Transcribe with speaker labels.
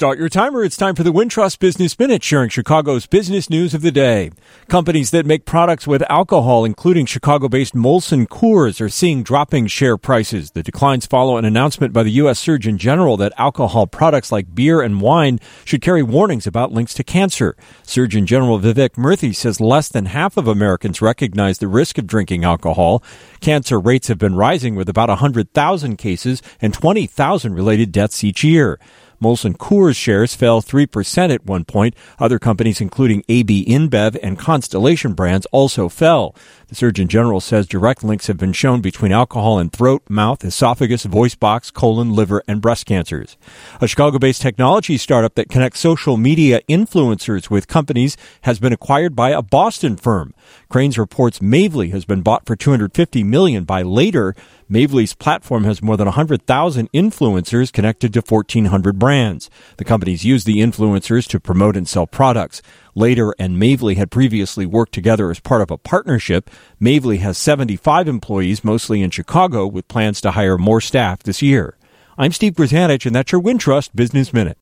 Speaker 1: Start your timer. It's time for the Wintrust Business Minute, sharing Chicago's business news of the day. Companies that make products with alcohol, including Chicago-based Molson Coors, are seeing dropping share prices. The declines follow an announcement by the U.S. Surgeon General that alcohol products like beer and wine should carry warnings about links to cancer. Surgeon General Vivek Murthy says less than half of Americans recognize the risk of drinking alcohol. Cancer rates have been rising with about 100,000 cases and 20,000 related deaths each year. Molson Coors shares fell 3% at one point. Other companies, including AB InBev and Constellation Brands, also fell. The Surgeon General says direct links have been shown between alcohol and throat, mouth, esophagus, voice box, colon, liver, and breast cancers. A Chicago-based technology startup that connects social media influencers with companies has been acquired by a Boston firm. Crain's reports Mavely has been bought for $250 million by Later. Mavely's platform has more than 100,000 influencers connected to 1,400 brands. The companies use the influencers to promote and sell products. Later and Mavely had previously worked together as part of a partnership. Mavely has 75 employees, mostly in Chicago, with plans to hire more staff this year. I'm Steve Grzanich, and that's your Wintrust Business Minute.